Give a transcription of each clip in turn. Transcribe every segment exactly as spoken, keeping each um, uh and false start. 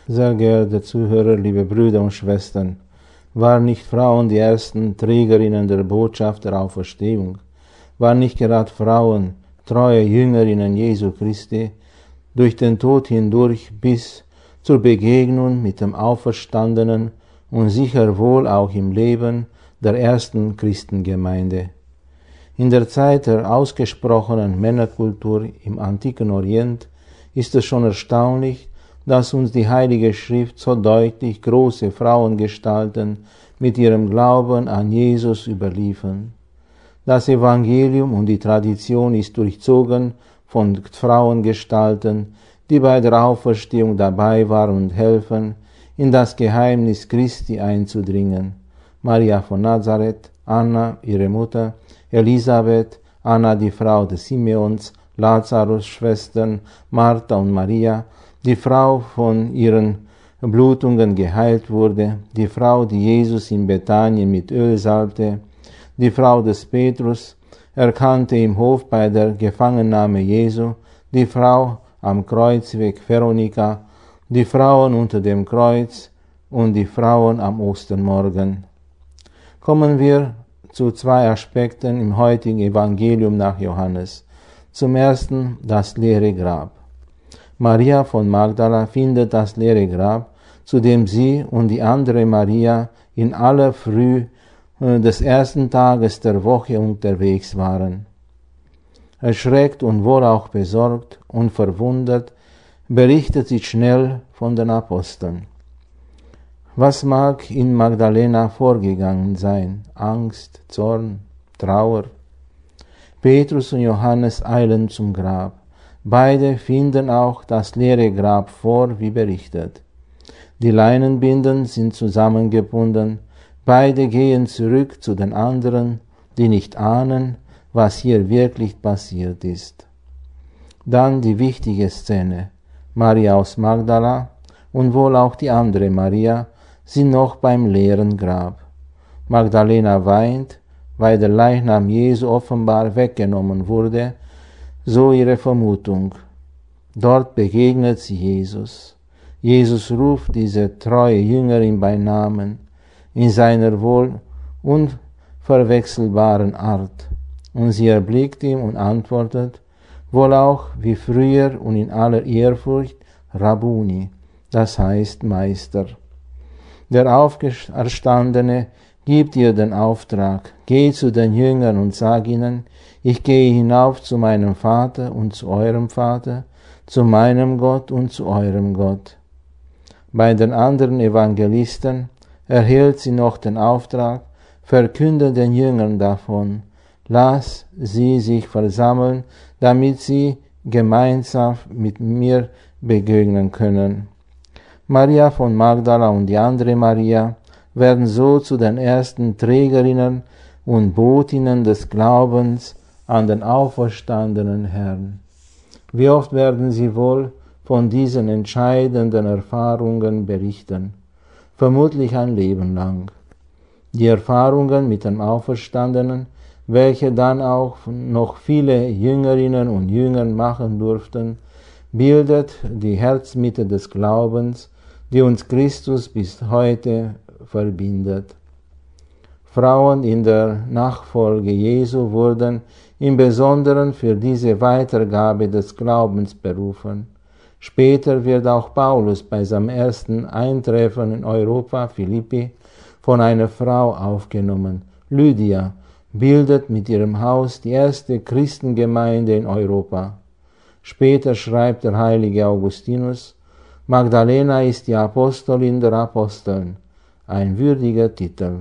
Sehr geehrte Zuhörer, liebe Brüder und Schwestern, waren nicht Frauen die ersten Trägerinnen der Botschaft der Auferstehung? Waren nicht gerade Frauen treue Jüngerinnen Jesu Christi, durch den Tod hindurch bis zur Begegnung mit dem Auferstandenen und sicher wohl auch im Leben der ersten Christengemeinde? In der Zeit der ausgesprochenen Männerkultur im antiken Orient ist es schon erstaunlich, dass uns die Heilige Schrift so deutlich große Frauengestalten mit ihrem Glauben an Jesus überliefern. Das Evangelium und die Tradition ist durchzogen von Frauengestalten, die bei der Auferstehung dabei waren und helfen, in das Geheimnis Christi einzudringen. Maria von Nazareth, Anna, ihre Mutter, Elisabeth, Anna, die Frau des Simeons, Lazarus' Schwestern, Martha und Maria, die Frau von ihren Blutungen geheilt wurde, die Frau, die Jesus in Bethanien mit Öl salbte, die Frau des Petrus, erkannte im Hof bei der Gefangennahme Jesu, die Frau am Kreuzweg Veronika, die Frauen unter dem Kreuz und die Frauen am Ostermorgen. Kommen wir zu zwei Aspekten im heutigen Evangelium nach Johannes. Zum ersten das leere Grab. Maria von Magdala findet das leere Grab, zu dem sie und die andere Maria in aller Früh des ersten Tages der Woche unterwegs waren. Erschreckt und wohl auch besorgt und verwundert berichtet sie schnell von den Aposteln. Was mag in Magdalena vorgegangen sein? Angst, Zorn, Trauer? Petrus und Johannes eilen zum Grab. Beide finden auch das leere Grab vor, wie berichtet. Die Leinenbinden sind zusammengebunden. Beide gehen zurück zu den anderen, die nicht ahnen, was hier wirklich passiert ist. Dann die wichtige Szene. Maria aus Magdala und wohl auch die andere Maria sind noch beim leeren Grab. Magdalena weint, weil der Leichnam Jesu offenbar weggenommen wurde, so ihre Vermutung. Dort begegnet sie Jesus. Jesus ruft diese treue Jüngerin bei Namen, in seiner wohl unverwechselbaren Art, und sie erblickt ihn und antwortet, wohl auch wie früher und in aller Ehrfurcht, Rabbuni, das heißt Meister. Der Auferstandene gibt ihr den Auftrag, geh zu den Jüngern und sag ihnen, ich gehe hinauf zu meinem Vater und zu eurem Vater, zu meinem Gott und zu eurem Gott. Bei den anderen Evangelisten erhält sie noch den Auftrag, verkünde den Jüngern davon, lass sie sich versammeln, damit sie gemeinsam mit mir begegnen können. Maria von Magdala und die andere Maria werden so zu den ersten Trägerinnen und Botinnen des Glaubens an den auferstandenen Herrn. Wie oft werden sie wohl von diesen entscheidenden Erfahrungen berichten? Vermutlich ein Leben lang. Die Erfahrungen mit dem Auferstandenen, welche dann auch noch viele Jüngerinnen und Jünger machen durften, bildet die Herzmitte des Glaubens, die uns Christus bis heute verbindet. Frauen in der Nachfolge Jesu wurden im Besonderen für diese Weitergabe des Glaubens berufen. Später wird auch Paulus bei seinem ersten Eintreffen in Europa, Philippi, von einer Frau aufgenommen. Lydia bildet mit ihrem Haus die erste Christengemeinde in Europa. Später schreibt der heilige Augustinus, Magdalena ist die Apostolin der Aposteln, ein würdiger Titel.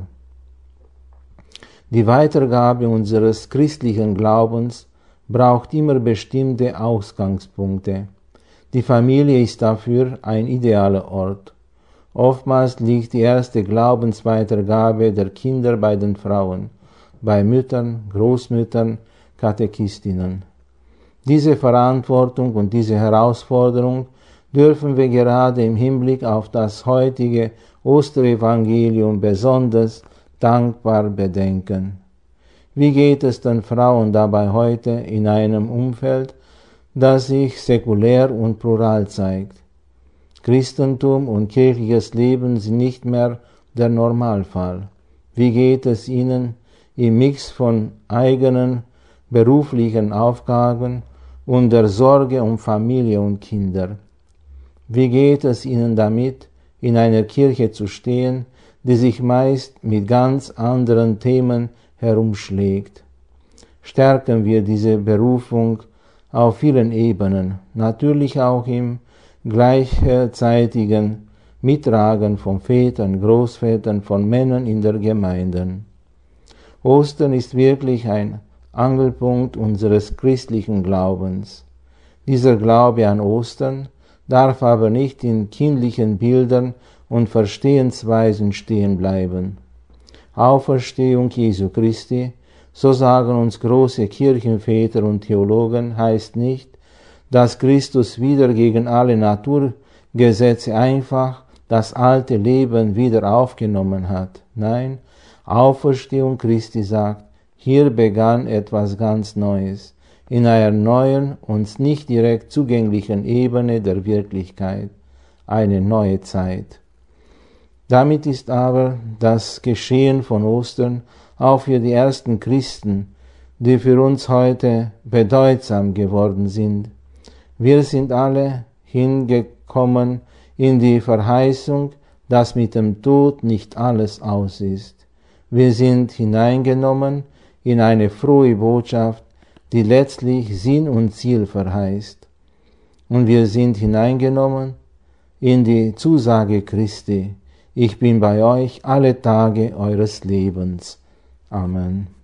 Die Weitergabe unseres christlichen Glaubens braucht immer bestimmte Ausgangspunkte. Die Familie ist dafür ein idealer Ort. Oftmals liegt die erste Glaubensweitergabe der Kinder bei den Frauen, bei Müttern, Großmüttern, Katechistinnen. Diese Verantwortung und diese Herausforderung dürfen wir gerade im Hinblick auf das heutige Osterevangelium besonders dankbar bedenken. Wie geht es den Frauen dabei heute in einem Umfeld, das sich säkulär und plural zeigt? Christentum und kirchliches Leben sind nicht mehr der Normalfall. Wie geht es Ihnen im Mix von eigenen beruflichen Aufgaben und der Sorge um Familie und Kinder? Wie geht es Ihnen damit, in einer Kirche zu stehen, die sich meist mit ganz anderen Themen herumschlägt? Stärken wir diese Berufung auf vielen Ebenen, natürlich auch im gleichzeitigen Mittragen von Vätern, Großvätern, von Männern in der Gemeinde. Ostern ist wirklich ein Angelpunkt unseres christlichen Glaubens. Dieser Glaube an Ostern darf aber nicht in kindlichen Bildern und Verstehensweisen stehen bleiben. Auferstehung Jesu Christi, so sagen uns große Kirchenväter und Theologen, heißt nicht, dass Christus wieder gegen alle Naturgesetze einfach das alte Leben wieder aufgenommen hat. Nein, Auferstehung Christi sagt, hier begann etwas ganz Neues, in einer neuen, uns nicht direkt zugänglichen Ebene der Wirklichkeit, eine neue Zeit. Damit ist aber das Geschehen von Ostern auch für die ersten Christen, die für uns heute bedeutsam geworden sind. Wir sind alle hingekommen in die Verheißung, dass mit dem Tod nicht alles aus ist. Wir sind hineingenommen in eine frohe Botschaft, die letztlich Sinn und Ziel verheißt. Und wir sind hineingenommen in die Zusage Christi: Ich bin bei euch alle Tage eures Lebens. Amen.